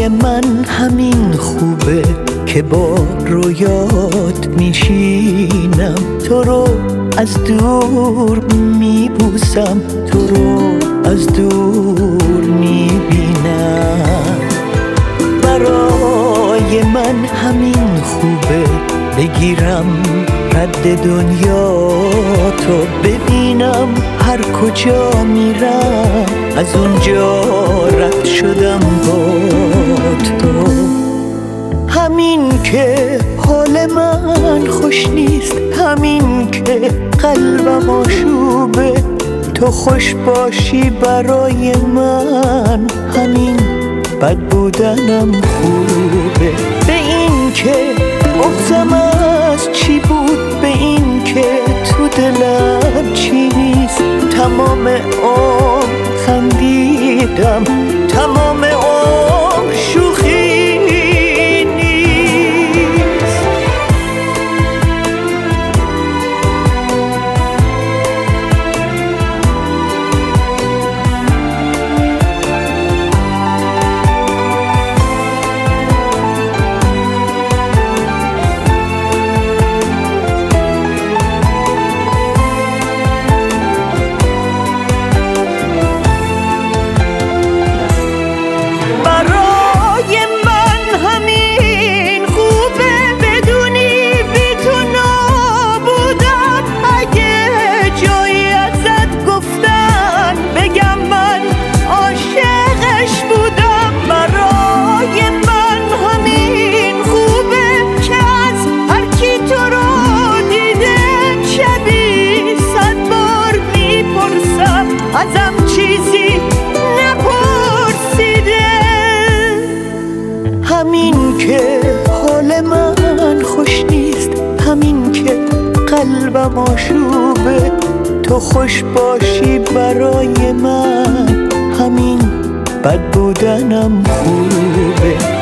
برای من همین خوبه که با رویات میشینم، تو رو از دور میبوسم، تو رو از دور میبینم. برای من همین خوبه بگیرم رد دنیا تو، ببینم هر کجا میرم از اونجا رد شدم با تو. همین که حال من خوش نیست، همین که قلبم آشوبه، تو خوش باشی برای من همین بد بودنم خوبه. به این که بغضم از چی بود، به این که تو دلم چی نیست، تمام عمر خندیدم، تمام عمر شوخی ازم چیزی نپرسیده. همین که حال من خوش نیست، همین که قلبم آشوبه، تو خوش باشی برای من همین بد بودنم خوبه.